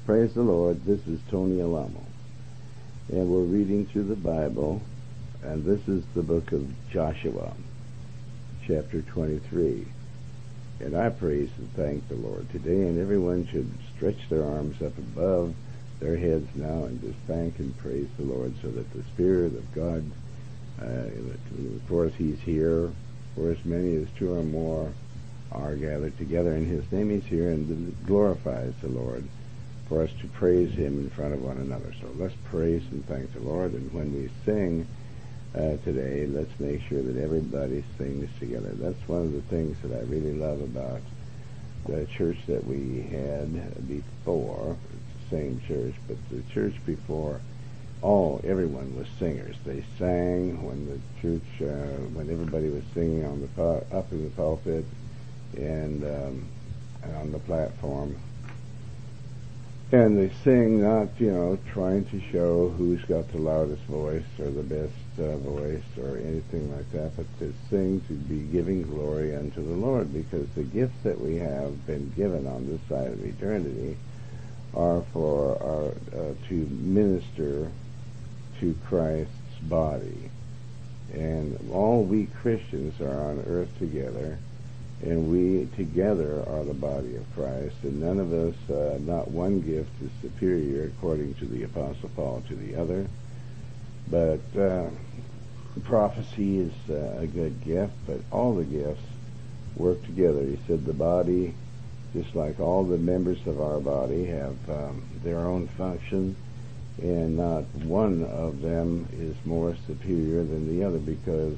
Praise the Lord. This is Tony Alamo, and we're reading through the Bible, and this is the book of Joshua, chapter 23. And I praise and thank the Lord today, and everyone should stretch their arms up above their heads now and just thank and praise the Lord, so that the Spirit of God, of course, He's here. For as many as two or more are gathered together in His name, He's here, and it glorifies the Lord for us to praise Him in front of one another. So let's praise and thank the Lord, and when we sing today, let's make sure that everybody sings together. That's one of the things that I really love about the church that we had before. It's the same church, but the church before, everyone was singers. They sang when the church, when everybody was singing on the up in the pulpit and on the platform. And they sing not, trying to show who's got the loudest voice or the best voice or anything like that, but to sing to be giving glory unto the Lord, because the gifts that we have been given on this side of eternity are for to minister to Christ's body. And all we Christians are on earth together, and we together are the body of Christ, and none of us, not one gift is superior, according to the Apostle Paul, to the other. But prophecy is a good gift, but all the gifts work together. He said the body, just like all the members of our body, have their own function, and not one of them is more superior than the other, because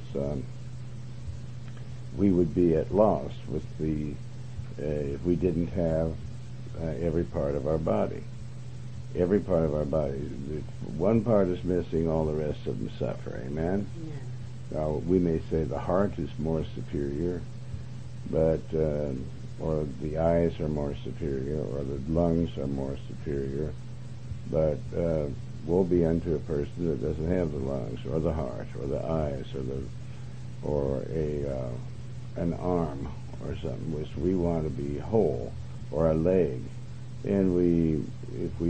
we would be at loss with if we didn't have every part of our body. Every part of our body. If one part is missing, all the rest of them suffer. Amen? Yeah. Now, we may say the heart is more superior, but or the eyes are more superior, or the lungs are more superior, but woe be unto a person that doesn't have the lungs, or the heart, or the eyes, or an arm or something, which we want to be whole, or a leg. And if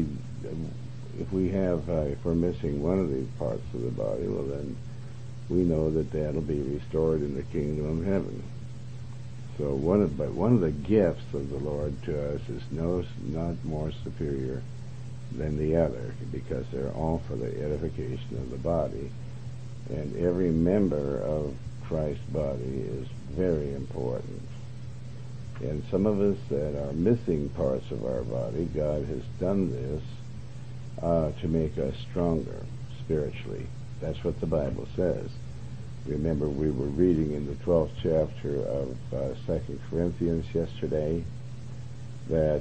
we're missing one of these parts of the body, well, then we know that'll be restored in the kingdom of heaven. So one of the gifts of the Lord to us is not more superior than the other, because they're all for the edification of the body, and every member of Christ's body is very important. And some of us that are missing parts of our body, God has done this to make us stronger spiritually. That's what the Bible says. Remember, we were reading in the 12th chapter of 2 Corinthians yesterday that,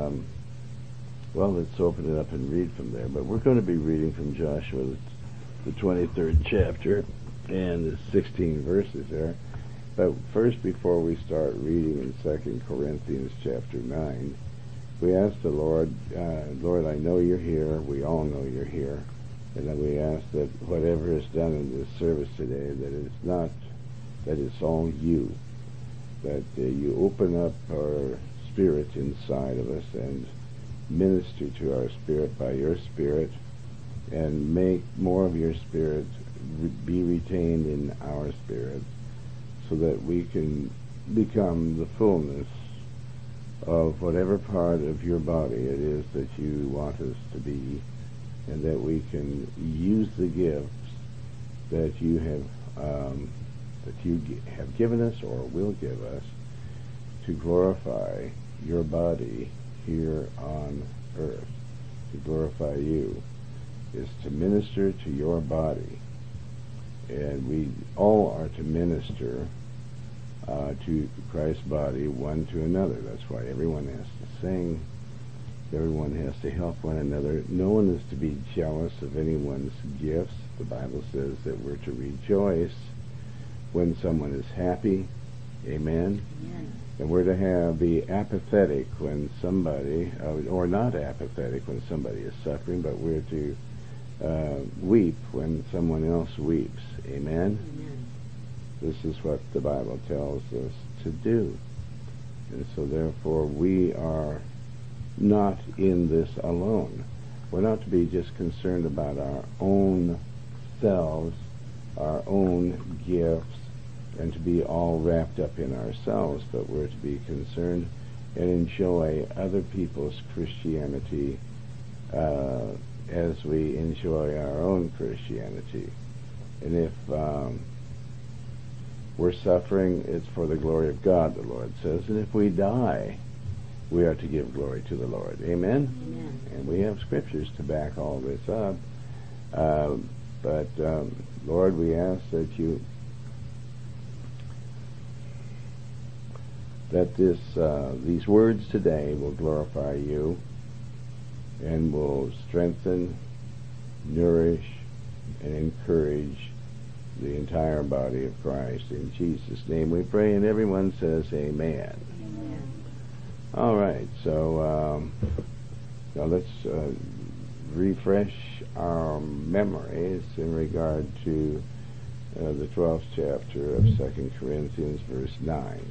let's open it up and read from there. But we're going to be reading from Joshua, the 23rd chapter, and the 16 verses there. But first, before we start reading in 2 Corinthians chapter 9, we ask the Lord, Lord, I know you're here. We all know you're here. And then we ask that whatever is done in this service today, that it's all you. That you open up our spirit inside of us and minister to our spirit by your Spirit, and make more of your Spirit be retained in our spirit, so that we can become the fullness of whatever part of your body it is that you want us to be, and that we can use the gifts that you have given us or will give us to glorify your body here on earth. To glorify you is to minister to your body, and we all are to minister to Christ's body one to another. That's why everyone has to sing. Everyone has to help one another. No one is to be jealous of anyone's gifts. The Bible says that we're to rejoice when someone is happy. Amen? Amen. And we're to be apathetic when somebody, or not apathetic when somebody is suffering, but we're to weep when someone else weeps. Amen? Amen. This is what the Bible tells us to do. And so therefore we are not in this alone. We're not to be just concerned about our own selves, our own gifts, and to be all wrapped up in ourselves, but we're to be concerned and enjoy other people's Christianity as we enjoy our own Christianity. And if we're suffering, it's for the glory of God, the Lord says. And if we die, we are to give glory to the Lord. Amen? Amen. And we have scriptures to back all this up. But Lord, we ask that these words today will glorify you and will strengthen, nourish, and encourage the entire body of Christ. In Jesus' name we pray, and everyone says amen. Amen. All right, so now let's refresh our memories in regard to the 12th chapter of 2 Corinthians, verse 9.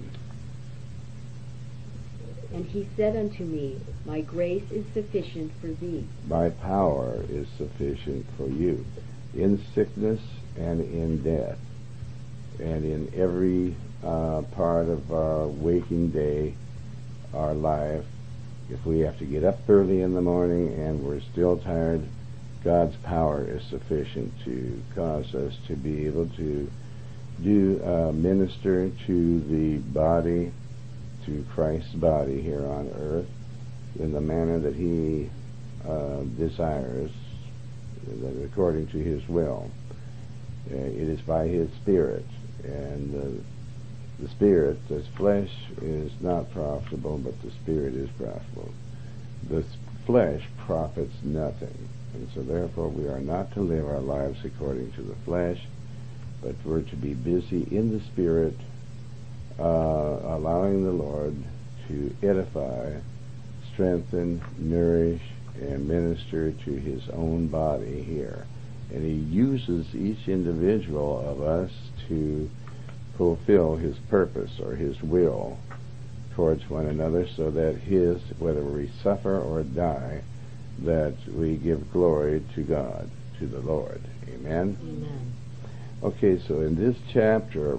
And he said unto me, My grace is sufficient for thee. My power is sufficient for you, in sickness and in death, and in every part of our waking day, our life. If we have to get up early in the morning and we're still tired, God's power is sufficient to cause us to be able to minister to the body, to Christ's body here on earth, in the manner that He desires, according to His will. It is by His Spirit, and the Spirit, this flesh is not profitable, but the Spirit is profitable. The flesh profits nothing, and so therefore we are not to live our lives according to the flesh, but we're to be busy in the Spirit, allowing the Lord to edify, strengthen, nourish, and minister to His own body here. And He uses each individual of us to fulfill His purpose or His will towards one another, so that whether we suffer or die, that we give glory to God, to the Lord. Amen? Amen. Okay, so in this chapter,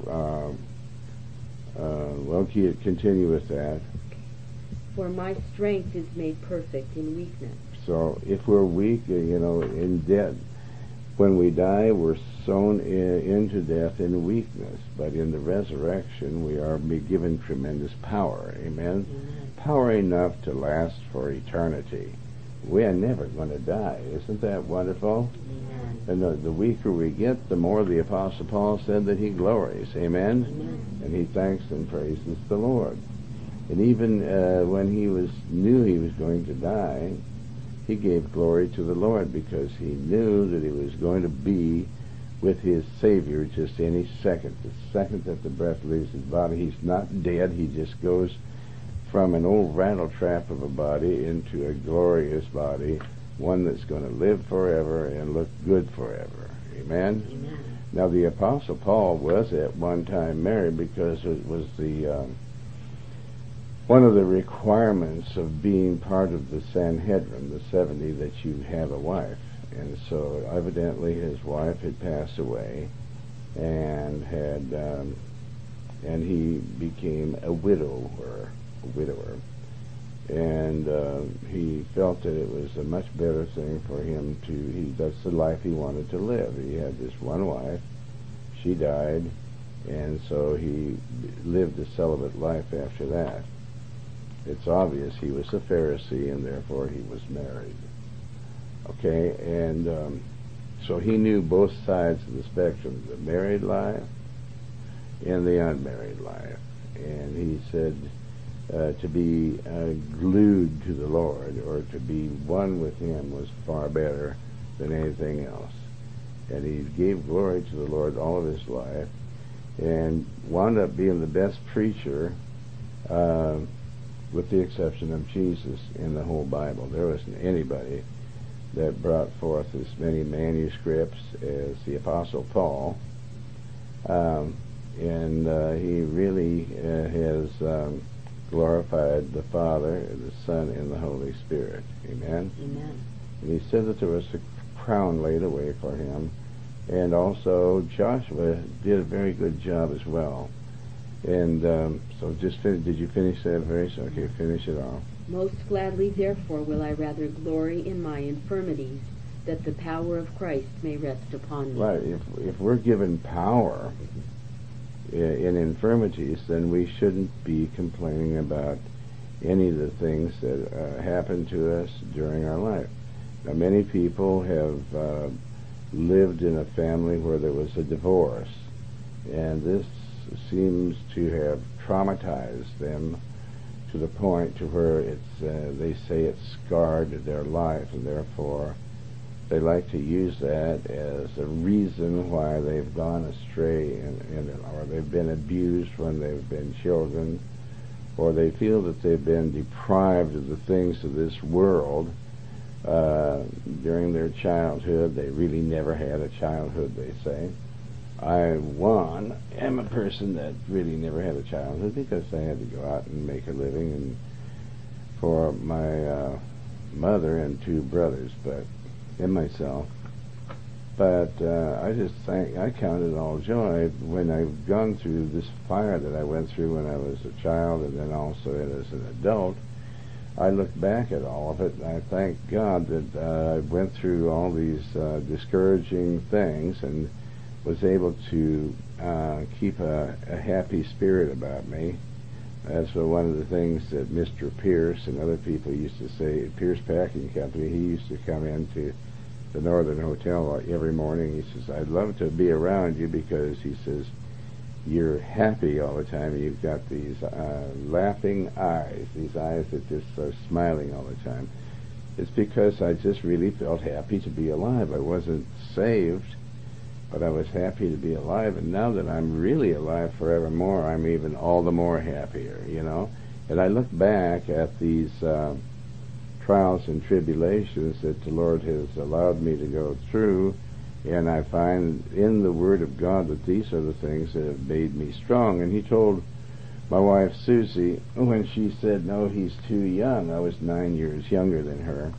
we'll continue with that. For my strength is made perfect in weakness. So if we're weak, in death, when we die, we're sown into death in weakness. But in the resurrection, we are given tremendous power. Amen? Amen. Power enough to last for eternity. We are never going to die. Isn't that wonderful? Amen. And the weaker we get, the more the Apostle Paul said that he glories. Amen? Amen. And he thanks and praises the Lord. And even when he knew he was going to die, he gave glory to the Lord, because he knew that he was going to be with his Savior just any second. The second that the breath leaves his body, he's not dead. He just goes from an old rattletrap of a body into a glorious body, one that's going to live forever and look good forever. Amen? Amen. Now, the Apostle Paul was at one time married, because it was one of the requirements of being part of the Sanhedrin, the 70, that you have a wife. And so evidently his wife had passed away, and he became a widower. And he felt that it was a much better thing for him that's the life he wanted to live. He had this one wife, she died, and so he lived a celibate life after that. It's obvious he was a Pharisee, and therefore he was married. Okay, and so he knew both sides of the spectrum, the married life and the unmarried life. And he said to be glued to the Lord, or to be one with Him, was far better than anything else. And he gave glory to the Lord all of his life, and wound up being the best preacher, with the exception of Jesus, in the whole Bible. There wasn't anybody that brought forth as many manuscripts as the Apostle Paul, and he really has glorified the Father, and the Son, and the Holy Spirit. Amen? Amen. And he said that there was a crown laid away for him. And also Joshua did a very good job as well. And so did you finish that verse? Okay, finish it off. Most gladly, therefore, will I rather glory in my infirmities, that the power of Christ may rest upon me. Right. If we're given power in infirmities, then we shouldn't be complaining about any of the things that happen to us during our life. Now, many people have lived in a family where there was a divorce, and this seems to have traumatized them to the point to where they say it's scarred their life, and therefore they like to use that as a reason why they've gone astray, or they've been abused when they've been children, or they feel that they've been deprived of the things of this world during their childhood. They really never had a childhood, they say. I am a person that really never had a childhood because I had to go out and make a living, and for my mother and two brothers, and myself. But I count it all joy when I've gone through this fire that I went through when I was a child, and then also as an adult. I look back at all of it, and I thank God that I went through all these discouraging things and was able to keep a happy spirit about me. That's one of the things that Mr. Pierce and other people used to say. Pierce Packing Company, he used to come into the Northern Hotel every morning. He says, I'd love to be around you because, he says, you're happy all the time. You've got these laughing eyes, these eyes that just are smiling all the time. It's because I just really felt happy to be alive. I wasn't saved, but I was happy to be alive. And now that I'm really alive forevermore, I'm even all the more happier, you know. And I look back at these trials and tribulations that the Lord has allowed me to go through, and I find in the Word of God that these are the things that have made me strong. And he told my wife Susie, when she said, no, he's too young, I was 9 years younger than her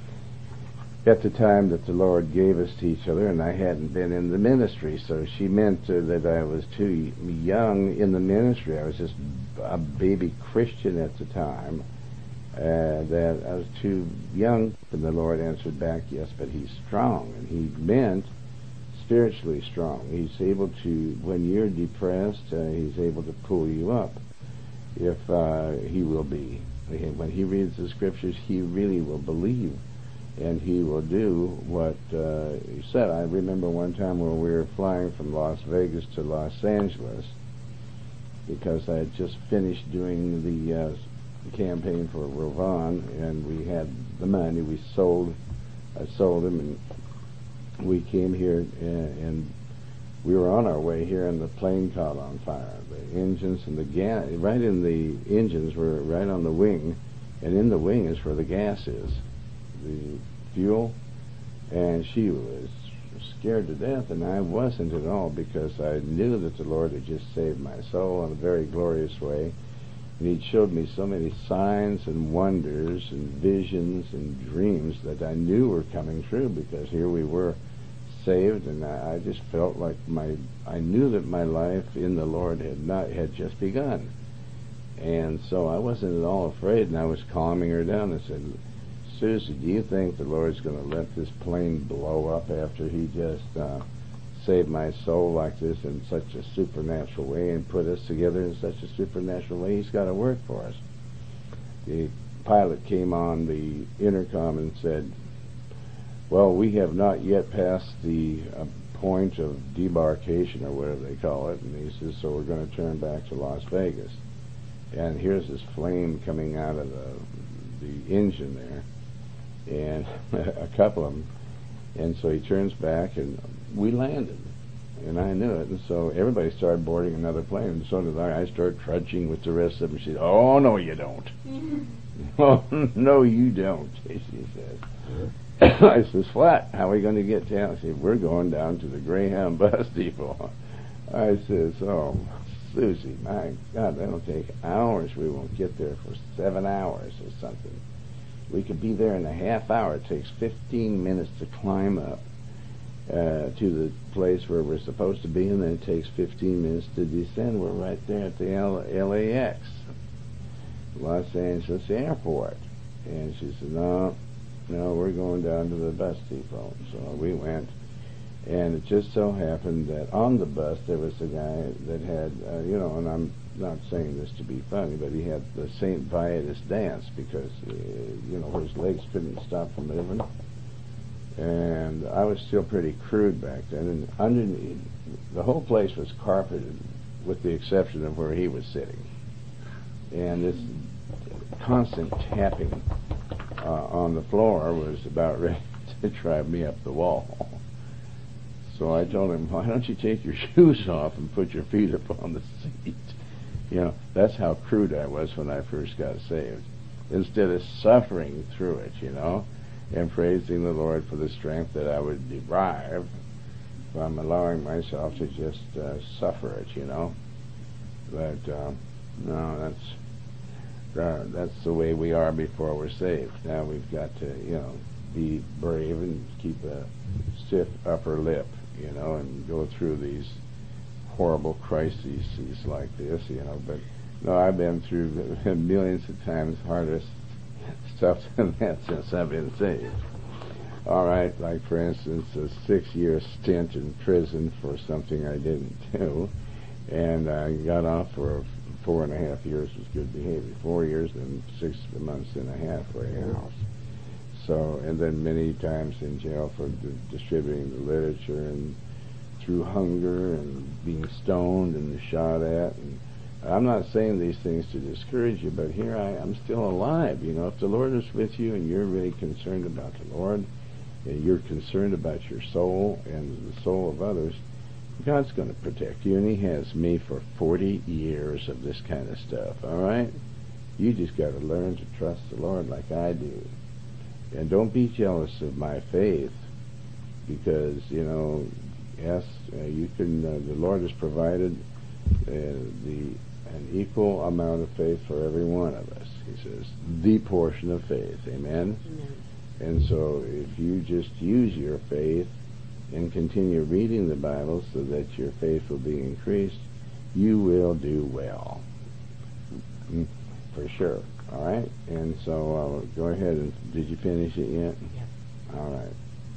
at the time that the Lord gave us to each other, and I hadn't been in the ministry, so she meant that I was too young in the ministry. I was just a baby Christian at the time, that I was too young. And the Lord answered back, yes, but he's strong. And he meant spiritually strong. He's able to, when you're depressed, he's able to pull you up, if he will be. When he reads the scriptures, he really will believe, and he will do what he said. I remember one time when we were flying from Las Vegas to Los Angeles, because I had just finished doing the campaign for Rovon, and we had the money. I sold him, and we came here, and we were on our way here, and the plane caught on fire. The engines and the gas, right in the engines were right on the wing, and in the wing is where the gas is, the fuel. And she was scared to death, and I wasn't at all, because I knew that the Lord had just saved my soul in a very glorious way. And he showed me so many signs and wonders and visions and dreams that I knew were coming true, because here we were saved, and I just felt like I knew that my life in the Lord had just begun. And so I wasn't at all afraid, and I was calming her down. I said, Susie, do you think the Lord's going to let this plane blow up after he just saved my soul like this in such a supernatural way and put us together in such a supernatural way? He's got to work for us. The pilot came on the intercom and said, well, we have not yet passed the point of debarkation, or whatever they call it. And he says, so we're going to turn back to Las Vegas. And here's this flame coming out of the engine there, and a couple of them. And so he turns back, and we landed, and I knew it. And so everybody started boarding another plane, and so did I. I started trudging with the rest of them. She said, oh, no, you don't. Oh, no, you don't, she said. I says, what? How are we going to get down? I said, we're going down to the Greyhound bus depot. I says, oh, Susie, my God, that'll take hours. We won't get there for 7 hours or something. We could be there in a half hour. It takes 15 minutes to climb up to the place where we're supposed to be, and then it takes 15 minutes to descend. We're right there at the LAX, Los Angeles Airport. And she said, no, we're going down to the bus depot. So we went, and it just so happened that on the bus there was a guy that had, and I'm not saying this to be funny, but he had the St. Vitus dance because, his legs couldn't stop from moving. And I was still pretty crude back then. And underneath, the whole place was carpeted with the exception of where he was sitting. And this constant tapping on the floor was about ready to drive me up the wall. So I told him, why don't you take your shoes off and put your feet up on the seat? That's how crude I was when I first got saved. Instead of suffering through it, and praising the Lord for the strength that I would derive from allowing myself to just suffer it, But no, that's the way we are before we're saved. Now we've got to, be brave and keep a stiff upper lip, and go through these horrible crises like this, But no, I've been through millions of times harder stuff than that since I've been saved. All right, like for instance, a 6-year stint in prison for something I didn't do, and I got off for 4.5 years was good behavior. 4 years and 6 months and a half for a house. So, and then many times in jail for distributing the literature and through hunger and being stoned and shot at. And I'm not saying these things to discourage you, but here I am still alive. If the Lord is with you and you're really concerned about the Lord, and you're concerned about your soul and the soul of others, God's going to protect you, and He has me for 40 years of this kind of stuff, all right? You just got to learn to trust the Lord like I do. And don't be jealous of my faith, because, yes, you can, the Lord has provided an equal amount of faith for every one of us. He says, the portion of faith, amen? Amen. And so if you just use your faith and continue reading the Bible so that your faith will be increased, you will do well. For sure. All right? And so go ahead and, did you finish it yet? Yes. All right.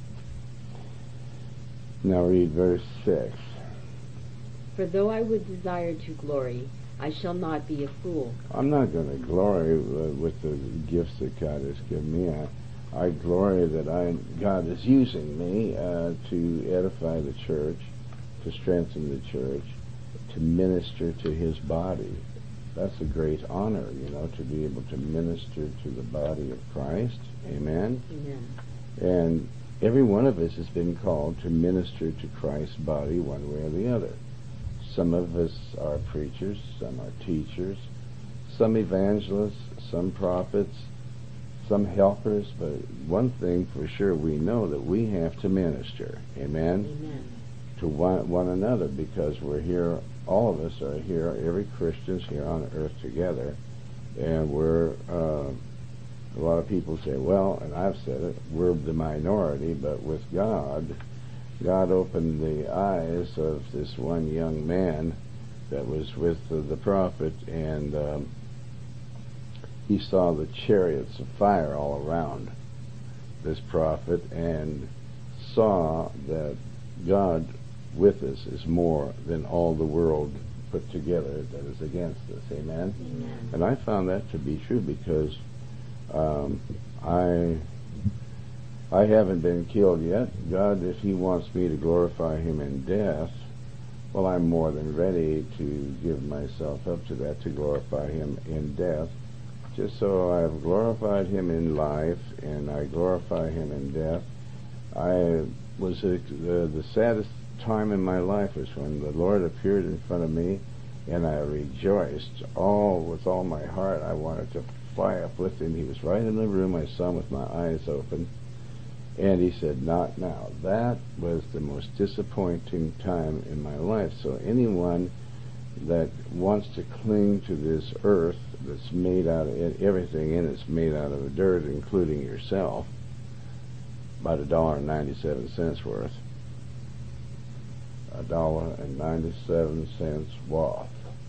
Now read verse 6. For though I would desire to glory, I shall not be a fool. I'm not going to glory with the gifts that God has given me. I glory that God is using me to edify the church, to strengthen the church, to minister to His body. That's a great honor, to be able to minister to the body of Christ. Amen? Amen. And every one of us has been called to minister to Christ's body one way or the other. Some of us are preachers, some are teachers, some evangelists, some prophets, some helpers, but one thing for sure we know that we have to minister, amen? Amen. To one another, because we're here, all of us are here, every Christian's here on earth together, and we're, a lot of people say, well, and I've said it, we're the minority, but with God opened the eyes of this one young man that was with the prophet, and he saw the chariots of fire all around this prophet, and saw that God with us is more than all the world put together that is against us. Amen? Amen. And I found that to be true, because I haven't been killed yet. God, if He wants me to glorify Him in death, well, I'm more than ready to give myself up to that, to glorify Him in death. Just so I've glorified Him in life, and I glorify Him in death. I was the saddest time in my life was when the Lord appeared in front of me, and I rejoiced with all my heart. I wanted to fly up with Him. He was right in the room. I saw Him with my eyes open. And He said, not now. That was the most disappointing time in my life. So anyone that wants to cling to this earth that's made out of, everything in it's made out of dirt, including yourself, about $1.97 worth. $1.97 worth.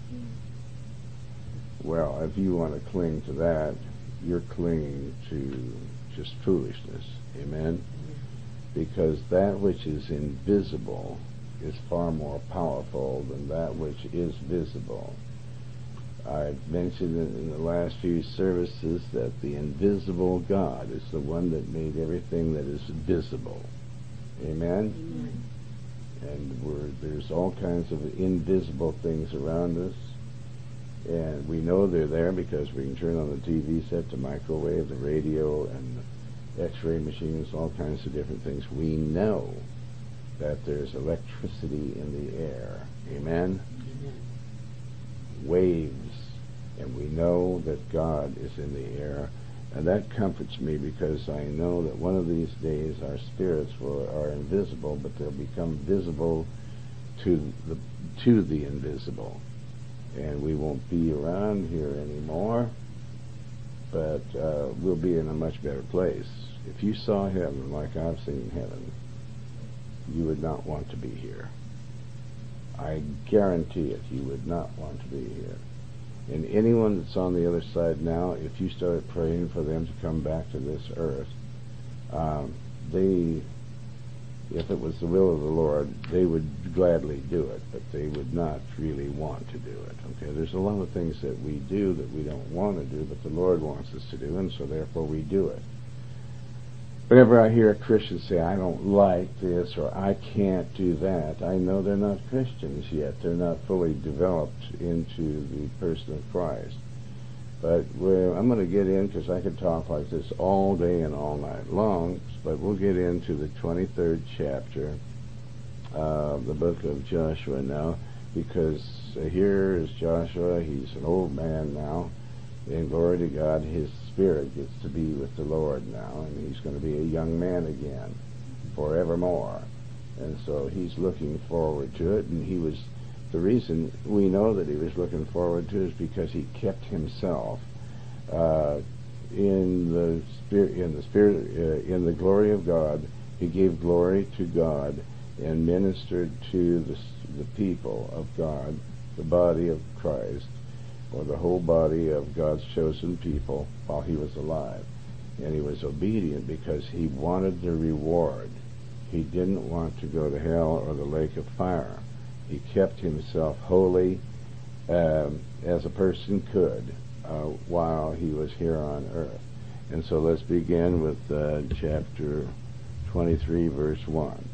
Well, if you want to cling to that, you're clinging to just foolishness. Amen? Because that which is invisible is far more powerful than that which is visible. I mentioned in the last few services that the invisible God is the one that made everything that is visible. Amen? Amen. And there's all kinds of invisible things around us, and we know they're there because we can turn on the TV set, the microwave, the radio, and the x-ray machines, all kinds of different things. We know that there's electricity in the air. Amen? Amen. Waves, and we know that God is in the air, and that comforts me because I know that one of these days our spirits are invisible, but they'll become visible to the invisible, and we won't be around here anymore, but we'll be in a much better place. If you saw heaven like I've seen heaven, you would not want to be here. I guarantee it, you would not want to be here. And anyone that's on the other side now, if you started praying for them to come back to this earth, if it was the will of the Lord, they would gladly do it, but they would not really want to do it. Okay, there's a lot of things that we do that we don't want to do, but the Lord wants us to do, and so therefore we do it. Whenever I hear a Christian say, I don't like this, or I can't do that, I know they're not Christians yet. They're not fully developed into the person of Christ. But I'm going to get in, because I could talk like this all day and all night long, but we'll get into the 23rd chapter of the book of Joshua now, because here is Joshua. He's an old man now, and glory to God, his spirit gets to be with the Lord now, and he's going to be a young man again forevermore. And so he's looking forward to it, and the reason we know that he was looking forward to it is because he kept himself in the glory of God. He gave glory to God and ministered to the people of God, the body of Christ, or the whole body of God's chosen people, while he was alive. And he was obedient because he wanted the reward. He didn't want to go to hell or the lake of fire. He kept himself holy as a person could while he was here on earth. And so let's begin with chapter 23, verse 1.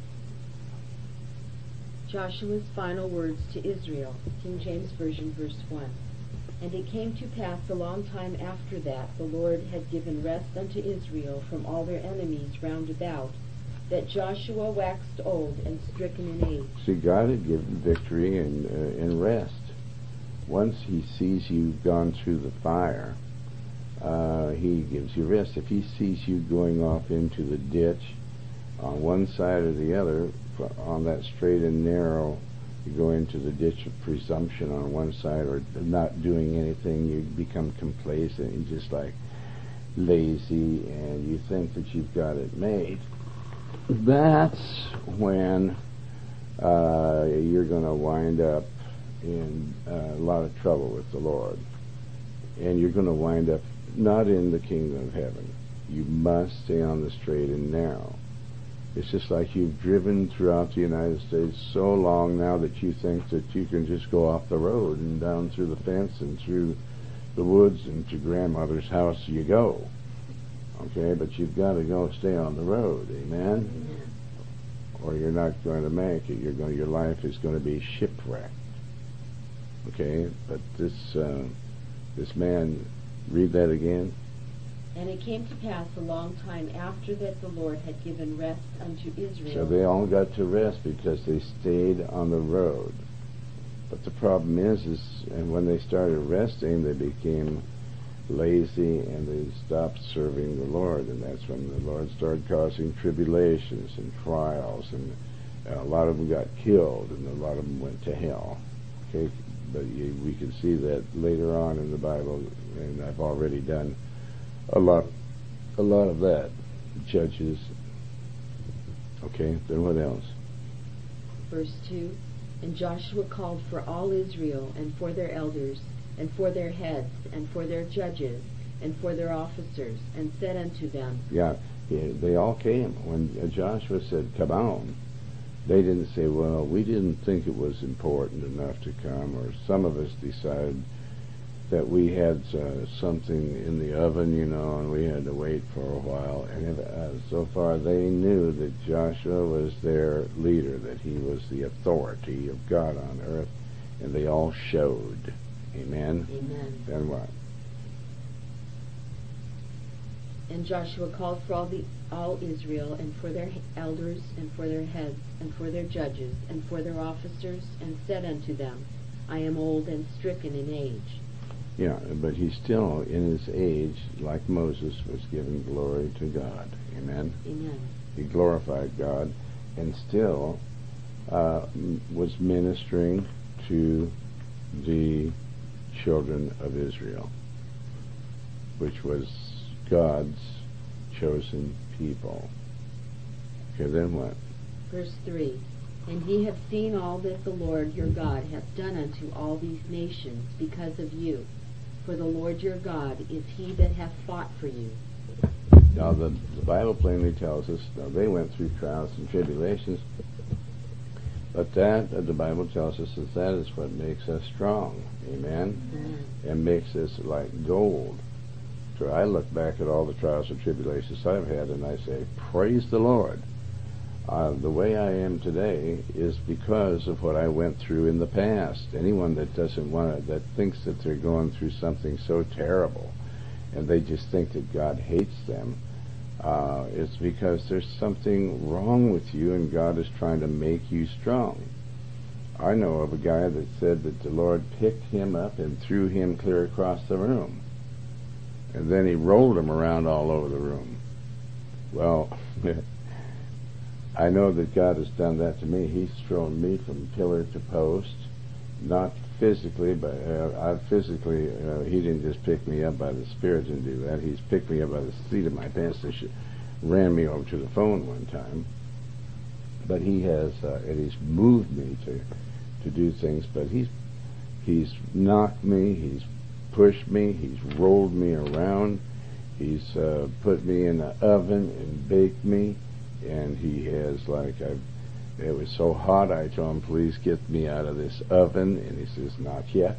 Joshua's final words to Israel, King James Version, verse 1. And it came to pass a long time after that the Lord had given rest unto Israel from all their enemies round about, that Joshua waxed old and stricken in age. See, God had given victory and rest. Once he sees you've gone through the fire, he gives you rest. If he sees you going off into the ditch on one side or the other, on that straight and narrow, you go into the ditch of presumption on one side, or not doing anything, you become complacent and just like lazy, and you think that you've got it made. That's when you're going to wind up in a lot of trouble with the Lord. And you're going to wind up not in the kingdom of heaven. You must stay on the straight and narrow. It's just like you've driven throughout the United States so long now that you think that you can just go off the road and down through the fence and through the woods and to grandmother's house you go. Okay, but you've got to stay on the road, amen? Or you're not going to make it. Your life is going to be shipwrecked. Okay, but this man, read that again. And it came to pass a long time after that the Lord had given rest unto Israel. So they all got to rest because they stayed on the road. But the problem is and when they started resting, they became lazy and they stopped serving the Lord, and that's when the Lord started causing tribulations and trials, and a lot of them got killed and a lot of them went to hell. Okay, but we can see that later on in the Bible, and I've already done a lot of that. Judges. Okay, then what else? Verse 2, And Joshua called for all Israel, and for their elders, and for their heads, and for their judges, and for their officers, and said unto them... Yeah, they all came. When Joshua said, come on, they didn't say, well, we didn't think it was important enough to come, or some of us decided that we had something in the oven, and we had to wait for a while. And so far they knew that Joshua was their leader, that he was the authority of God on earth, and they all showed. Amen? Amen. Then what? And Joshua called for all Israel, and for their elders, and for their heads, and for their judges, and for their officers, and said unto them, I am old and stricken in age. Yeah, but he still, in his age, like Moses, was giving glory to God. Amen? Amen. He glorified God, and still was ministering to the children of Israel, which was God's chosen people. Okay, then what? Verse 3, And ye have seen all that the Lord your God hath done unto all these nations because of you. For the Lord your God is he that hath fought for you. Now the Bible plainly tells us, now they went through trials and tribulations, but that, the Bible tells us, that is what makes us strong. Amen? Amen. And makes us like gold. So I look back at all the trials and tribulations I've had, and I say, praise the Lord. The way I am today is because of what I went through in the past. Anyone that that thinks that they're going through something so terrible, and they just think that God hates them, it's because there's something wrong with you, and God is trying to make you strong. I know of a guy that said that the Lord picked him up and threw him clear across the room, and then he rolled him around all over the room. Well, I know that God has done that to me. He's thrown me from pillar to post, not physically, but he didn't just pick me up by the Spirit and do that. He's picked me up by the seat of my pants and ran me over to the phone one time. But he has, he's moved me to do things. But he's knocked me, he's pushed me, he's rolled me around, he's put me in the oven and baked me. And he has, it was so hot, I told him, please get me out of this oven. And he says, not yet.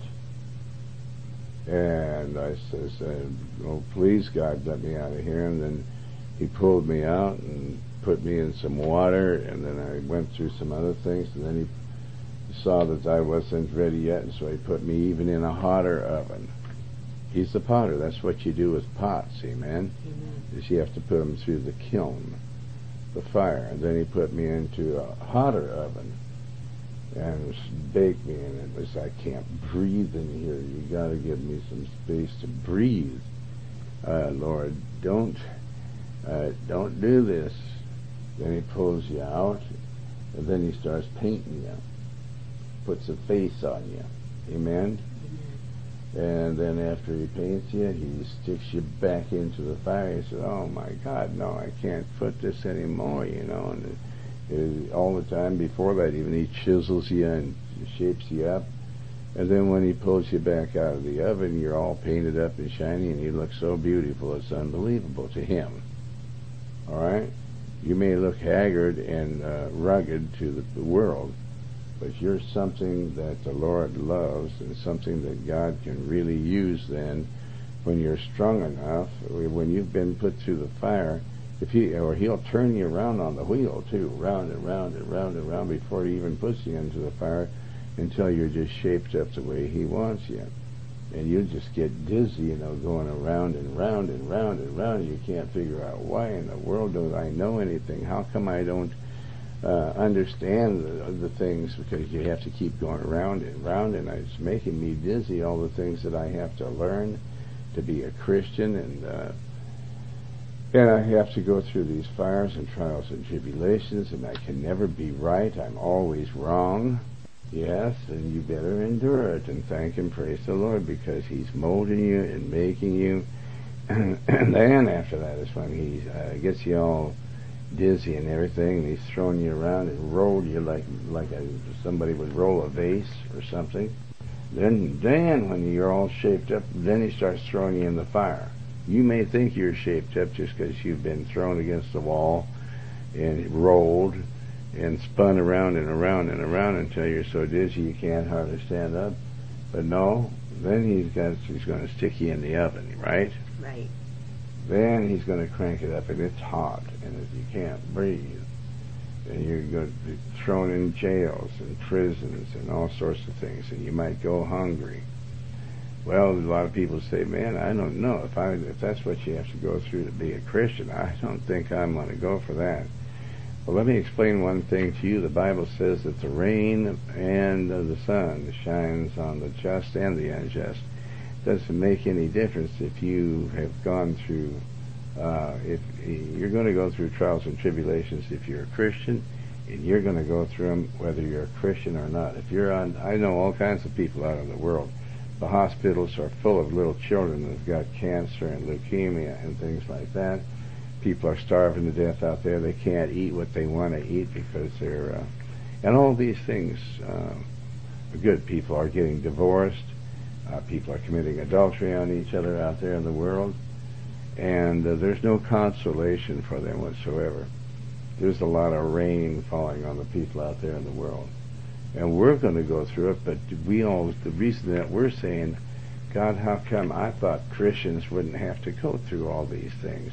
And I says, oh, please, God, let me out of here. And then he pulled me out and put me in some water. And then I went through some other things. And then he saw that I wasn't ready yet. And so he put me even in a hotter oven. He's the potter. That's what you do with pots, amen? Amen. Is you have to put them through the kiln, the fire. And then he put me into a hotter oven and baked me, and it was, I can't breathe in here. You got to give me some space to breathe. Lord, don't do this. Then he pulls you out, and then he starts painting you, puts a face on you. Amen? And then after he paints you, he sticks you back into the fire. He says, oh my God, no, I can't put this anymore, And all the time before that, even he chisels you and shapes you up. And then when he pulls you back out of the oven, you're all painted up and shiny, and you look so beautiful, it's unbelievable to him. All right? You may look haggard and rugged to the world, but you're something that the Lord loves, and something that God can really use then when you're strong enough, when you've been put through the fire. He'll turn you around on the wheel too, round and round and round and round, before he even puts you into the fire, until you're just shaped up the way he wants you. And you just get dizzy, going around and round and round and round. You can't figure out why in the world don't I know anything. How come I don't understand the things? Because you have to keep going around and round, and it's making me dizzy, all the things that I have to learn to be a Christian, and I have to go through these fires and trials and tribulations, and I can never be right. I'm always wrong. Yes, and you better endure it and thank and praise the Lord, because He's molding you and making you. And then after that is when He gets you all dizzy and everything, and He's throwing you around and rolled you like somebody would roll a vase or something. Then when you're all shaped up, then He starts throwing you in the fire. You may think you're shaped up just because you've been thrown against the wall and rolled and spun around and around and around until you're so dizzy you can't hardly stand up. But no, then He's going to stick you in the oven, right? Right. Then He's going to crank it up, and it's hot, and you can't breathe. And you're going to be thrown in jails and prisons and all sorts of things, and you might go hungry. Well, a lot of people say, man, I don't know. If that's what you have to go through to be a Christian, I don't think I'm going to go for that. Well, let me explain one thing to you. The Bible says that the rain and the sun shines on the just and the unjust. It doesn't make any difference if you have gone through, if you're going to go through trials and tribulations if you're a Christian, and you're going to go through them whether you're a Christian or not. If you're on, I know all kinds of people out in the world. The hospitals are full of little children that have got cancer and leukemia and things like that. People are starving to death out there. They can't eat what they want to eat because they're... and all these things are good. People are getting divorced. People are committing adultery on each other out there in the world. And there's no consolation for them whatsoever. There's a lot of rain falling on the people out there in the world. And we're going to go through it, but the reason that we're saying, God, how come I thought Christians wouldn't have to go through all these things?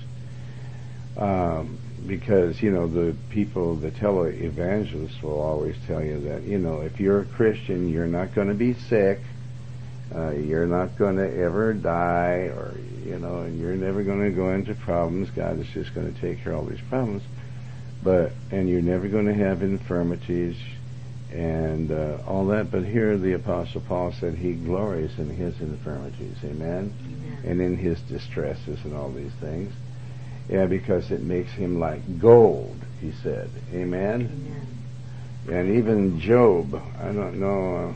Because, the people, the televangelists will always tell you that, if you're a Christian, you're not going to be sick, you're not going to ever die, or, and you're never going to go into problems. God is just going to take care of all these problems. And you're never going to have infirmities and all that. But here the Apostle Paul said he glories in his infirmities, amen? Amen. And in his distresses and all these things. Yeah, because it makes him like gold, he said, amen? Amen. And even Job, I don't know,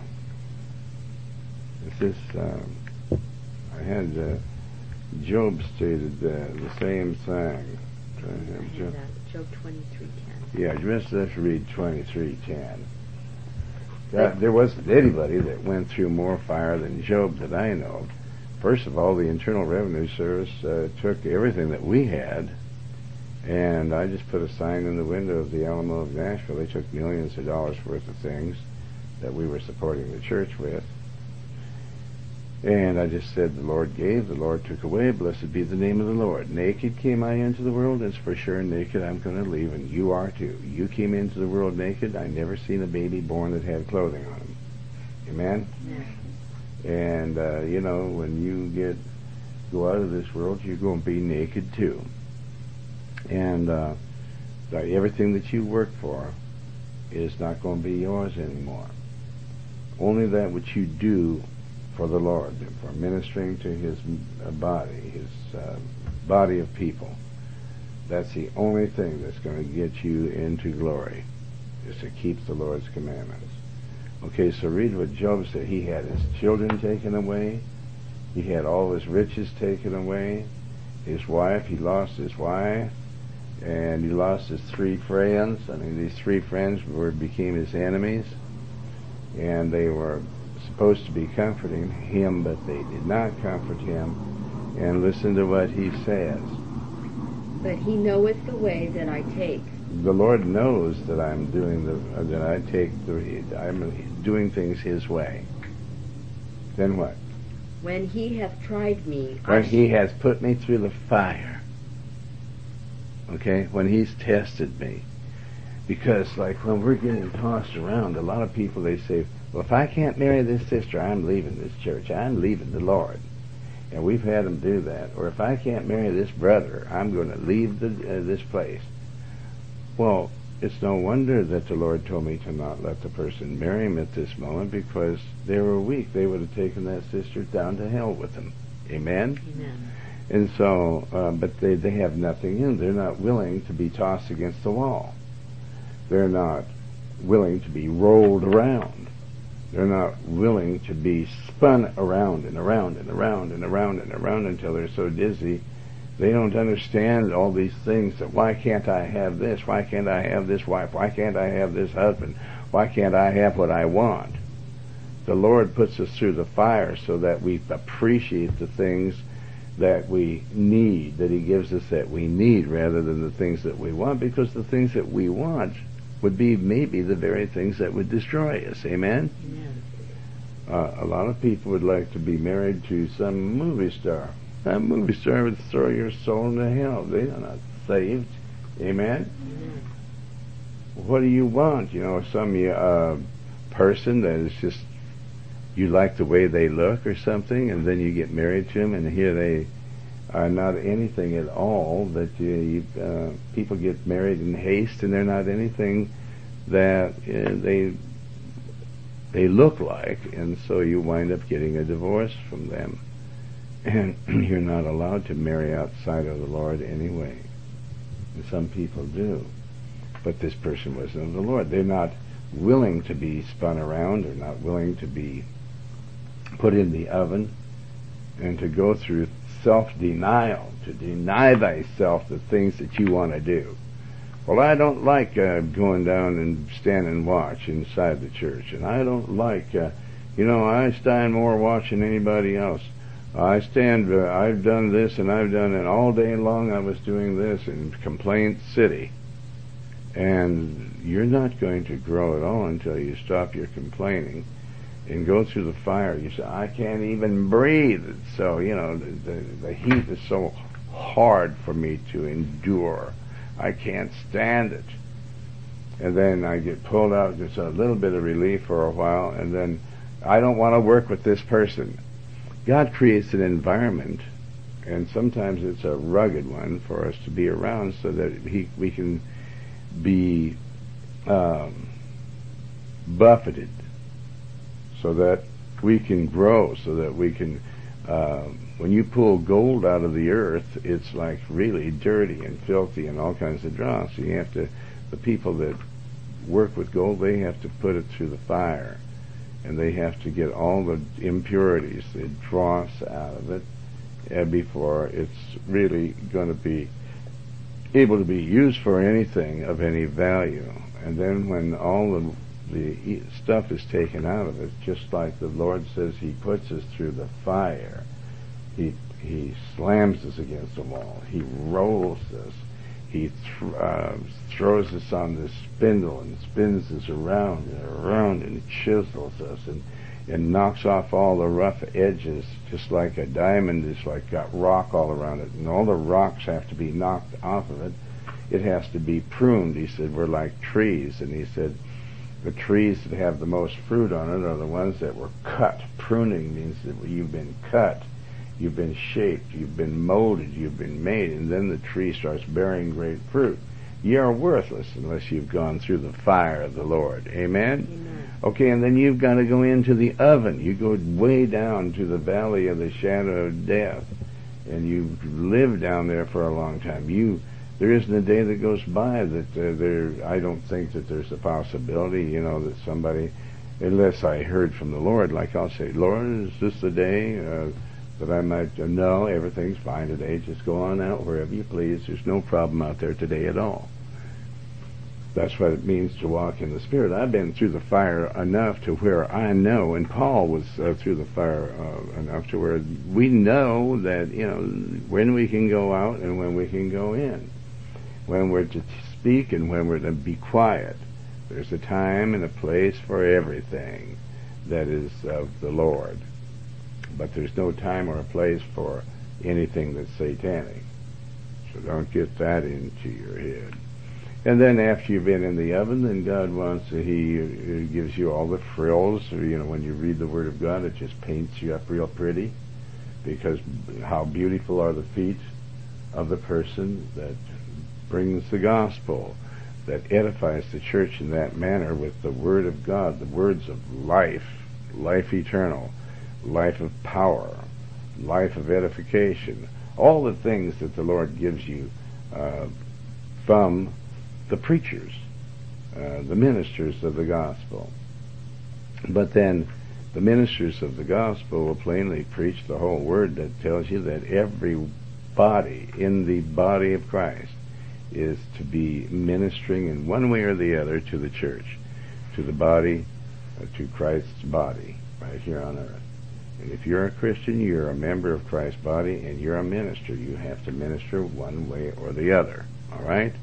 I had Job stated the same thing. Job 23:10. Yeah, let's read 23:10. There wasn't anybody that went through more fire than Job that I know of. First of all, the Internal Revenue Service took everything that we had, and I just put a sign in the window of the Alamo of Nashville. They took millions of dollars worth of things that we were supporting the church with. And I just said, the Lord gave, the Lord took away, blessed be the name of the Lord. Naked came I into the world, and for sure naked I'm going to leave, and you are too. You came into the world naked. I never seen a baby born that had clothing on him. Amen? Yeah. And, when you go out of this world, you're going to be naked too. And everything that you work for is not going to be yours anymore. Only that which you do for the Lord, for ministering to His body of people. That's the only thing that's going to get you into glory, is to keep the Lord's commandments. Okay, so read what Job said. He had his children taken away. He had all his riches taken away. His wife, he lost his wife. And he lost his 3 friends. These 3 friends became his enemies. And they were supposed to be comforting him, but they did not comfort him. And listen to what he says. But He knoweth the way that I take. The Lord knows that I'm doing things His way. Then what? When He hath tried me. When He has put me through the fire. Okay? When He's tested me. Because, like, when we're getting tossed around, a lot of people, they say, well, if I can't marry this sister, I'm leaving this church. I'm leaving the Lord. And we've had them do that. Or if I can't marry this brother, I'm going to leave this place. Well, it's no wonder that the Lord told me to not let the person marry him at this moment, because they were weak. They would have taken that sister down to hell with them. Amen? Amen. And so, but they have nothing in. They're not willing to be tossed against the wall. They're not willing to be rolled around. They're not willing to be spun around and around and around and around and around until they're so dizzy. They don't understand all these things. That why can't I have this? Why can't I have this wife? Why can't I have this husband? Why can't I have what I want? The Lord puts us through the fire so that we appreciate the things that we need, that He gives us that we need, rather than the things that we want, because the things that we want would be maybe the very things that would destroy us. Amen? Amen. A lot of people would like to be married to some movie star. That movie star would throw your soul into hell. They are not saved. Amen? Amen. What do you want? You know, some person that is just, you like the way they look or something, and then you get married to them, and here they are not anything at all. That people get married in haste, and they're not anything that they look like, and so you wind up getting a divorce from them. And you're not allowed to marry outside of the Lord anyway. And some people do. But this person wasn't of the Lord. They're not willing to be spun around. They're not willing to be put in the oven and to go through self-denial, to deny thyself the things that you want to do. Well, I don't like going down and stand and watch inside the church. And I don't like, I stand more watch than anybody else. I've done this and I've done it all day long. I was doing this in Complaint City. And you're not going to grow at all until you stop your complaining and go through the fire. You say, I can't even breathe. So, the heat is so hard for me to endure. I can't stand it. And then I get pulled out, just a little bit of relief for a while, and then I don't want to work with this person. God creates an environment, and sometimes it's a rugged one for us to be around so that we can be buffeted, so that we can grow, so that we can, when you pull gold out of the earth, it's like really dirty and filthy and all kinds of dross. So you have to, the people that work with gold, they have to put it through the fire, and they have to get all the impurities, the dross out of it, before it's really going to be able to be used for anything of any value. And then when all the stuff is taken out of it, just like the Lord says He puts us through the fire, He slams us against the wall, He rolls us, He throws us on this spindle and spins us around and around and chisels us and knocks off all the rough edges, just like a diamond is like got rock all around it, and all the rocks have to be knocked off of it. It has to be pruned. He said, we're like trees, and He said, the trees that have the most fruit on it are the ones that were cut. Pruning means that you've been cut, you've been shaped, you've been molded, you've been made, and then the tree starts bearing great fruit. You're worthless unless you've gone through the fire of the Lord. Amen? Amen. Okay, and then you've got to go into the oven. You go way down to the valley of the shadow of death, and you live down there for a long time. There isn't a day that goes by that I don't think that there's a possibility, that somebody, unless I heard from the Lord, like I'll say, Lord, is this the day that I might, no, everything's fine today, just go on out wherever you please, there's no problem out there today at all. That's what it means to walk in the Spirit. I've been through the fire enough to where I know, and Paul was through the fire enough to where we know that, when we can go out and when we can go in. When we're to speak and when we're to be quiet. There's a time and a place for everything that is of the Lord. But there's no time or a place for anything that's satanic. So don't get that into your head. And then after you've been in the oven, then God wants to, He gives you all the frills. When you read the Word of God, it just paints you up real pretty. Because how beautiful are the feet of the person that brings the gospel, that edifies the church in that manner with the Word of God, the words of life, life eternal, life of power, life of edification, all the things that the Lord gives you from the preachers, the ministers of the gospel. But then the ministers of the gospel will plainly preach the whole word that tells you that everybody in the body of Christ is to be ministering in one way or the other to the church, to the body, to Christ's body right here on earth. And if you're a Christian, you're a member of Christ's body, and you're a minister. You have to minister one way or the other. All right?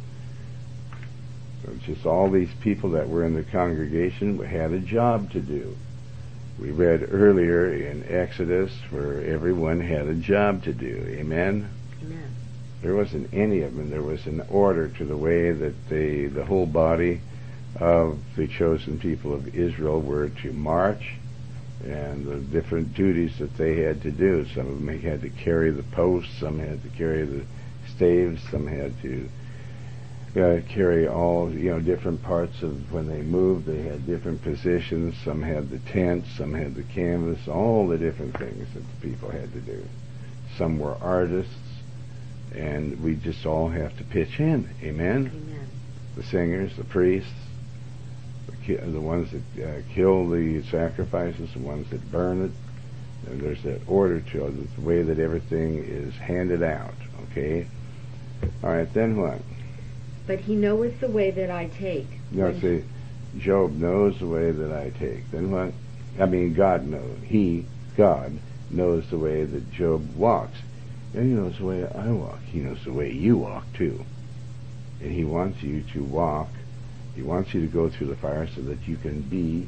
It's just all these people that were in the congregation had a job to do. We read earlier in Exodus where everyone had a job to do. Amen? Amen. There wasn't any of them. There was an order to the way that the whole body of the chosen people of Israel were to march, and the different duties that they had to do. Some of them had to carry the posts, some had to carry the staves, some had to carry all, different parts of when they moved. They had different positions. Some had the tent, some had the canvas, all the different things that the people had to do. Some were artists, and we just all have to pitch in. Amen? Amen. The singers, the priests, the ones that kill the sacrifices, the ones that burn it. And there's that order to it, the way that everything is handed out. Okay? All right, then what? But he knoweth the way that I take. No, see, Job knows the way that I take. Then what? I mean, God knows. God, knows the way that Job walks. And he knows the way I walk. He knows the way you walk, too. And he wants you to walk. He wants you to go through the fire so that you can be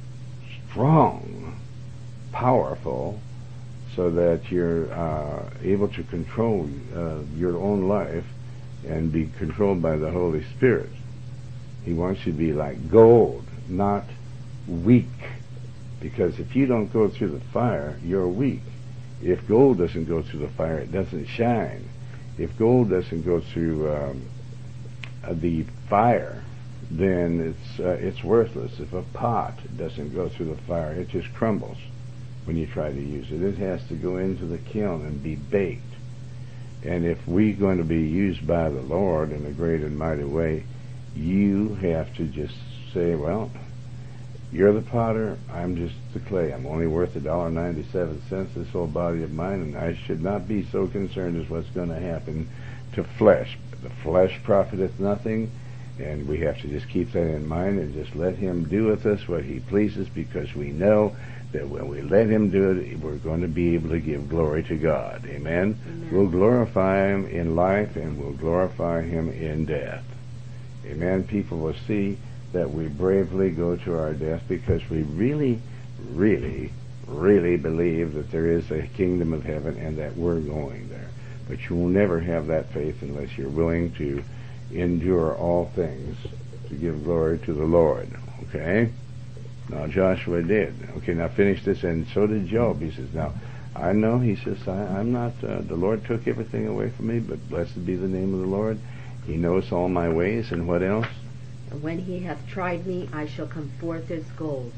strong, powerful, so that you're able to control your own life and be controlled by the Holy Spirit. He wants you to be like gold, not weak. Because if you don't go through the fire, you're weak. If gold doesn't go through the fire, it doesn't shine. If gold doesn't go through the fire, then it's worthless. If a pot doesn't go through the fire, it just crumbles when you try to use it. It has to go into the kiln and be baked. And if we're going to be used by the Lord in a great and mighty way, you have to just say, well, you're the potter, I'm just the clay. I'm only worth $1.97, this whole body of mine, and I should not be so concerned as what's going to happen to flesh. The flesh profiteth nothing, and we have to just keep that in mind and just let him do with us what he pleases, because we know that when we let him do it, we're going to be able to give glory to God. Amen? Amen. We'll glorify him in life, and we'll glorify him in death. Amen? People will see that we bravely go to our death because we really, really, really believe that there is a kingdom of heaven and that we're going there. But you will never have that faith unless you're willing to endure all things to give glory to the Lord. Okay? Now Joshua did. Okay, now finish this, and so did Job. He says, now, I know, he says, I'm not, the Lord took everything away from me, but blessed be the name of the Lord. He knows all my ways, and what else? When he hath tried me, I shall come forth as gold.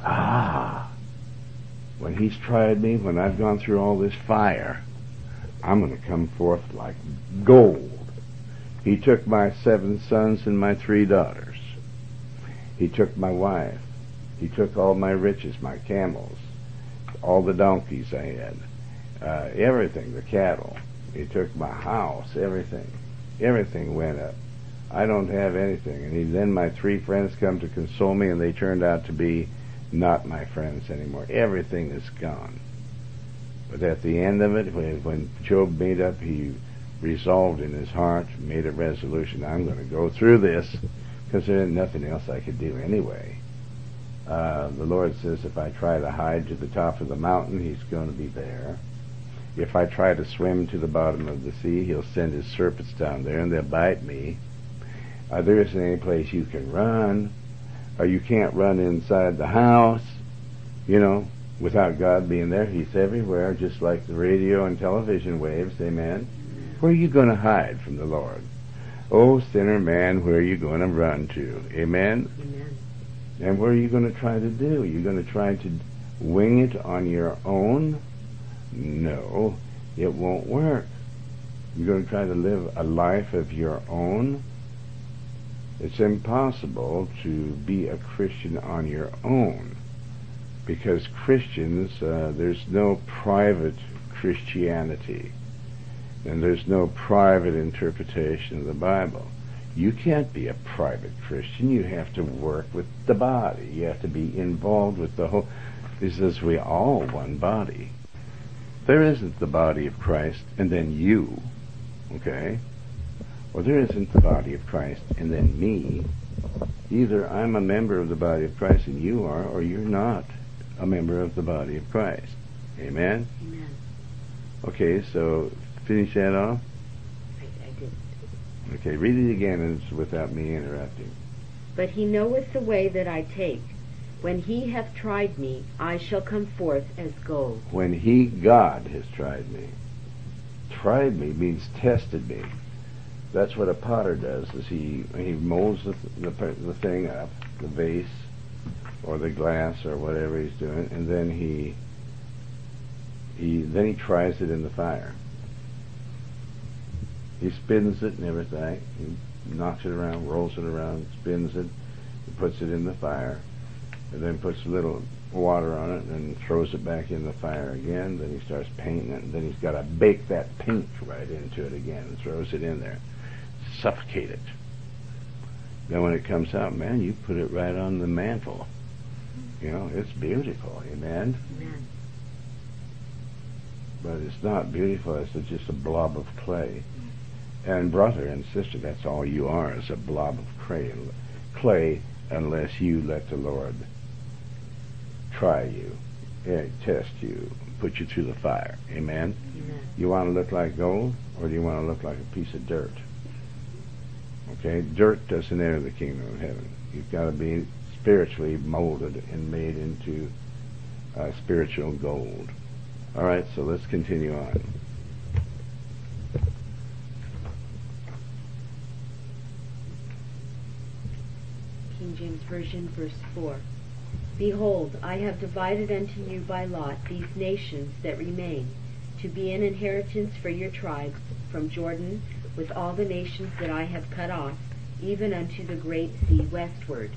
When he's tried me, when I've gone through all this fire, I'm going to come forth like gold. He took my 7 sons and my 3 daughters. He took my wife. He took all my riches, my camels, all the donkeys I had, everything, the cattle. He took my house, everything. Everything went up. I don't have anything. And then my 3 friends come to console me, and they turned out to be not my friends anymore. Everything is gone. But at the end of it, when Job made up, he resolved in his heart, made a resolution, I'm going to go through this, because there ain't nothing else I could do anyway. The Lord says if I try to hide to the top of the mountain, he's going to be there. If I try to swim to the bottom of the sea, he'll send his serpents down there, and they'll bite me. There isn't any place you can run, or you can't run inside the house, without God being there. He's everywhere, just like the radio and television waves. Amen? Where are you going to hide from the Lord? Oh, sinner man, where are you going to run to? Amen? Amen. And what are you going to try to do? Are you going to try to wing it on your own? No, it won't work. You're going to try to live a life of your own? It's impossible to be a Christian on your own. Because Christians, there's no private Christianity, and there's no private interpretation of the Bible. You can't be a private Christian. You have to work with the body. You have to be involved with the whole. He says we all one body. There isn't the body of Christ and then you, okay? Or there isn't the body of Christ and then me. Either I'm a member of the body of Christ and you are, or you're not a member of the body of Christ. Amen? Amen. Okay, so finish that off. I did. Okay, read it again and it's without me interrupting. But he knoweth the way that I take. When he hath tried me, I shall come forth as gold. When he, God, has tried me. Tried me means tested me. That's what a potter does, is he molds the thing up, the vase, or the glass, or whatever he's doing, and then he tries it in the fire. He spins it and everything. He knocks it around, rolls it around, spins it, he puts it in the fire, and then puts a little water on it and throws it back in the fire again. Then he starts painting it, and then he's got to bake that paint right into it again and throws it in there. Suffocate it. Then when it comes out, man, you put it right on the mantle. You know, it's beautiful. Amen? Amen. But it's not beautiful. It's just a blob of clay. And brother and sister, that's all you are, is a blob of clay, unless you let the Lord try you, test you, put you through the fire. Amen? Amen. You want to look like gold, or do you want to look like a piece of dirt? Okay? Dirt doesn't enter the kingdom of heaven. You've got to be spiritually molded and made into spiritual gold. All right, so let's continue on. King James Version, verse 4. Behold, I have divided unto you by lot these nations that remain, to be an inheritance for your tribes, from Jordan, with all the nations that I have cut off, even unto the great sea westward.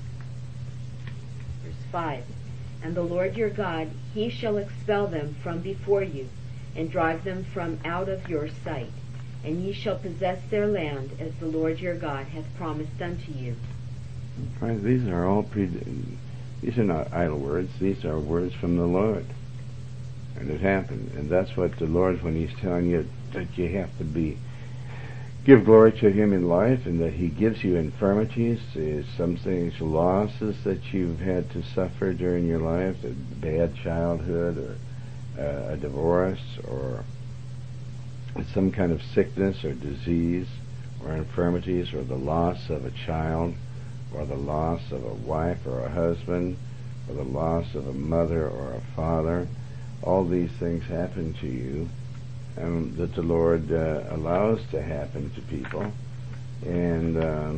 Verse 5. And the Lord your God, he shall expel them from before you, and drive them from out of your sight, and ye shall possess their land, as the Lord your God hath promised unto you. Friends, these are all these are not idle words. These are words from the Lord. And it happened. And that's what the Lord, when he's telling you that you have to give glory to him in life, and that he gives you infirmities, some things, losses that you've had to suffer during your life, a bad childhood, or a divorce, or some kind of sickness or disease, or infirmities, or the loss of a child, or the loss of a wife or a husband, or the loss of a mother or a father. All these things happen to you, and that the Lord allows to happen to people. And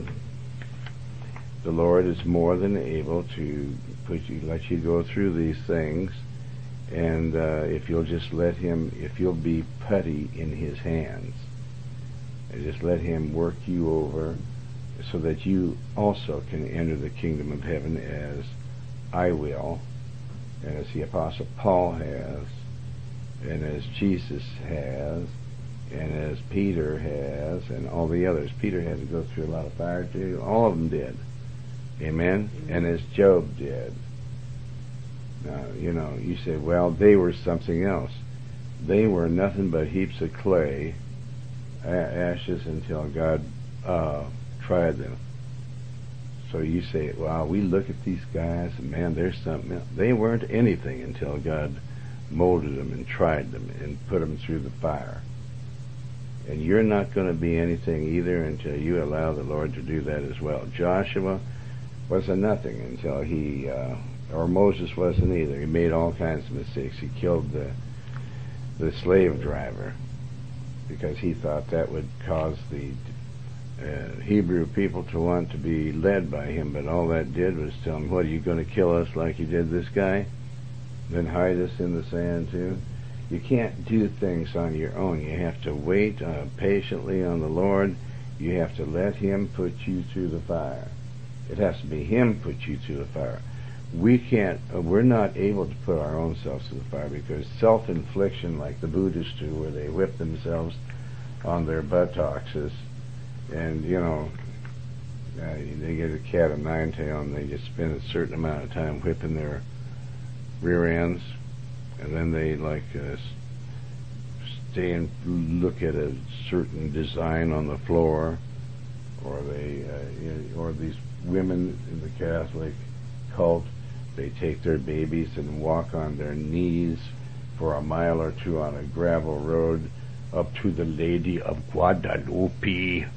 the Lord is more than able to let you go through these things. And if you'll just let him, if you'll be putty in his hands, and just let him work you over, so that you also can enter the kingdom of heaven, as I will, and as the Apostle Paul has, and as Jesus has, and as Peter has, and all the others. Peter had to go through a lot of fire too. All of them did. Amen? And as Job did. Now, you say, well, they were something else. They were nothing but heaps of clay, ashes, until God tried them. So you say, wow, we look at these guys, and man, there's something else. They weren't anything until God molded them and tried them and put them through the fire. And you're not going to be anything either until you allow the Lord to do that as well. Joshua was a nothing until or Moses wasn't either. He made all kinds of mistakes. He killed the slave driver because he thought that would cause the Hebrew people to want to be led by him, but all that did was tell him, what, are you going to kill us like you did this guy? Then hide us in the sand too? You can't do things on your own. You have to wait patiently on the Lord. You have to let him put you through the fire. It has to be him put you through the fire. we're not able to put our own selves to the fire, because self-infliction, like the Buddhists do, where they whip themselves on their buttocks, and they get a cat of nine tail, and they just spend a certain amount of time whipping their rear ends, and then they stay and look at a certain design on the floor, or or these women in the Catholic cult, they take their babies and walk on their knees for a mile or two on a gravel road up to the Lady of Guadalupe.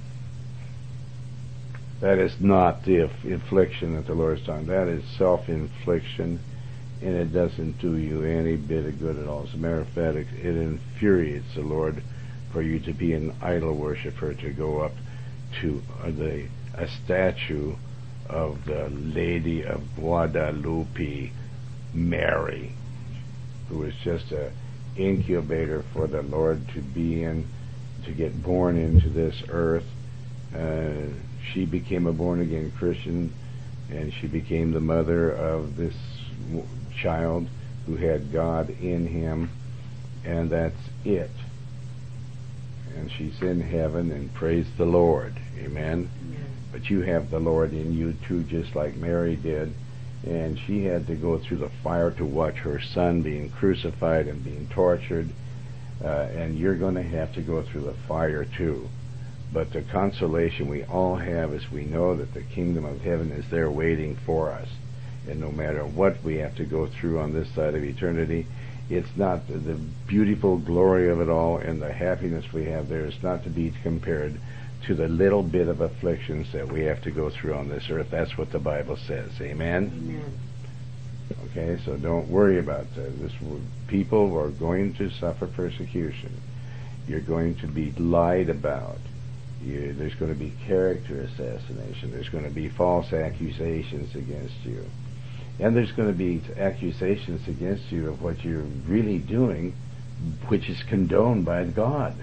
That is not the infliction that the Lord is talking. That is self-infliction, and it doesn't do you any bit of good at all. As a matter of fact, it infuriates the Lord for you to be an idol worshiper, to go up to a statue of the Lady of Guadalupe, Mary, who was just an incubator for the Lord to be in, to get born into this earth. She became a born-again Christian, and she became the mother of this child who had God in him, and that's it. And she's in heaven, and praise the Lord. Amen. But you have the Lord in you too, just like Mary did. And she had to go through the fire to watch her son being crucified and being tortured. And you're going to have to go through the fire too. But the consolation we all have is we know that the kingdom of heaven is there waiting for us. And no matter what we have to go through on this side of eternity, it's not the beautiful glory of it all, and the happiness we have there is not to be compared to the little bit of afflictions that we have to go through on this earth. That's what the Bible says. Amen? Amen. Okay, so don't worry about this. People are going to suffer persecution. You're going to be lied about. There's going to be character assassination. There's going to be false accusations against you. And there's going to be accusations against you of what you're really doing, which is condoned by God.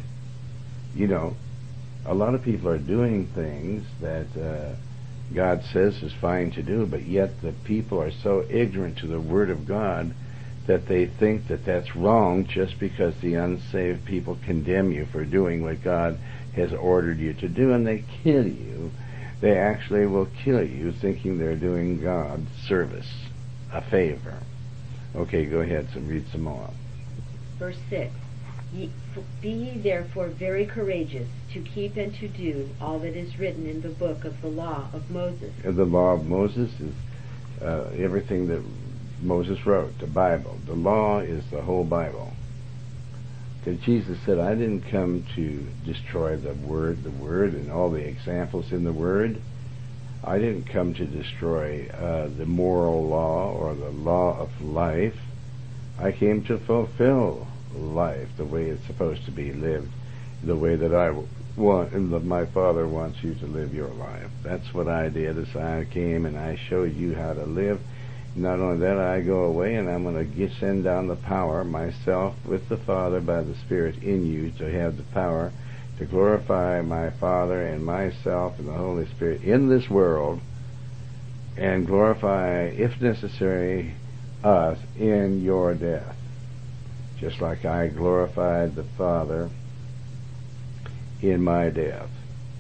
A lot of people are doing things that God says is fine to do, but yet the people are so ignorant to the Word of God that they think that that's wrong just because the unsaved people condemn you for doing what God has ordered you to do, and they kill you. They actually will kill you thinking they're doing God service, a favor. Okay, go ahead and read some more. Verse 6. Be ye therefore very courageous to keep and to do all that is written in the book of the law of Moses. The law of Moses is everything that Moses wrote, the Bible. The law is the whole Bible. Because Jesus said, I didn't come to destroy the Word and all the examples in the Word. I didn't come to destroy the moral law or the law of life. I came to fulfill life the way it's supposed to be lived, the way that I want and that my Father wants you to live your life. That's what I did, as I came and I showed you how to live. Not only that, I go away and I'm going to send down the power myself with the Father by the Spirit in you to have the power to glorify my Father and myself and the Holy Spirit in this world, and glorify, if necessary, us in your death. Just like I glorified the Father in my death.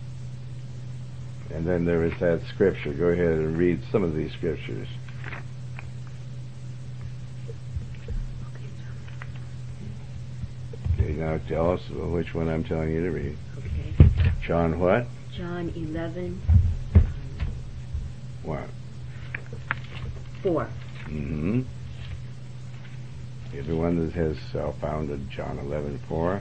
And then there is that scripture. Go ahead and read some of these scriptures. Okay, now tell us which one I'm telling you to read. Okay. John what? John 11. What? 4. Mm-hmm. Everyone that has founded John 11:4,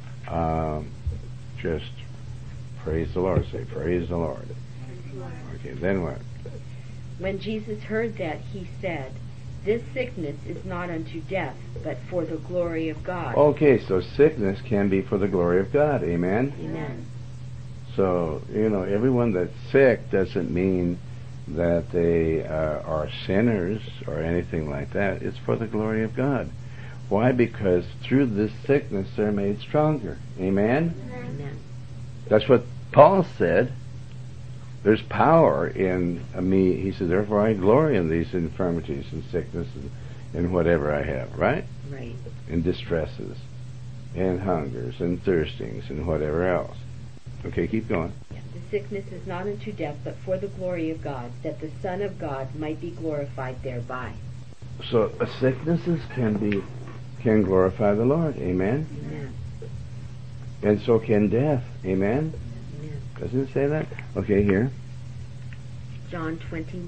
just praise the Lord. Say, praise the Lord. Okay, then what? When Jesus heard that, he said, this sickness is not unto death, but for the glory of God. Okay, so sickness can be for the glory of God. Amen? Amen. So, everyone that's sick doesn't mean that they are sinners or anything like that. It's for the glory of God. Why? Because through this sickness they're made stronger. Amen? Amen. That's what Paul said. There's power in me. He said, therefore I glory in these infirmities and sickness and whatever I have, right? Right. And distresses and hungers and thirstings and whatever else. Okay, keep going. The sickness is not unto death, but for the glory of God, that the Son of God might be glorified thereby. So sicknesses can glorify the Lord. Amen? Amen. And so can death. Amen? Amen. Doesn't it say that? Okay, here. John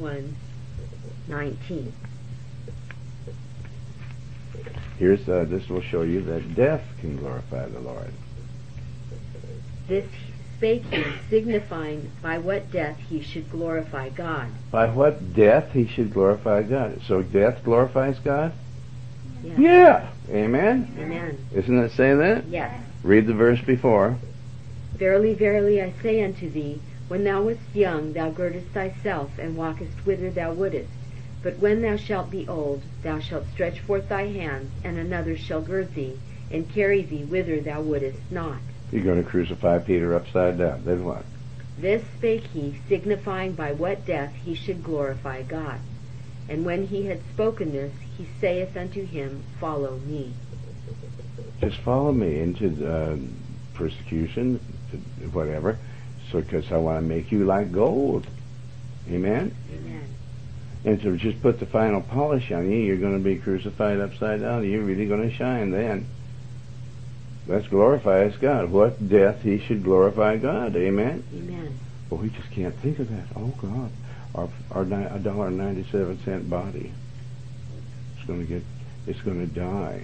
21:19. Here's this will show you that death can glorify the Lord. This spake he, signifying by what death he should glorify God. By what death he should glorify God. So death glorifies God? Yes. Yeah. Amen? Amen. Isn't it say that? Yes. Read the verse before. Verily, verily, I say unto thee, when thou wast young, thou girdest thyself, and walkest whither thou wouldest. But when thou shalt be old, thou shalt stretch forth thy hands, and another shall gird thee, and carry thee whither thou wouldest not. You're going to crucify Peter upside down. Then what? This spake he, signifying by what death he should glorify God. And when he had spoken this, he saith unto him, Follow me. Just follow me into persecution, to whatever, so because I want to make you like gold. Amen? Amen. And to just put the final polish on you, you're going to be crucified upside down. You're really going to shine then. That's glorifies God. What death he should glorify God. Amen? Amen. But we just can't think of that. Oh, God. Our $1.97 body. It's going to die.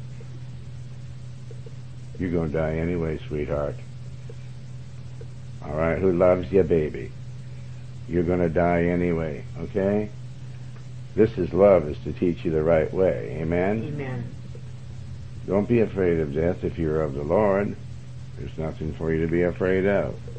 You're going to die anyway, sweetheart. All right? Who loves you, baby? You're going to die anyway, okay? This is love, is to teach you the right way. Amen? Amen. Don't be afraid of death if you're of the Lord. There's nothing for you to be afraid of.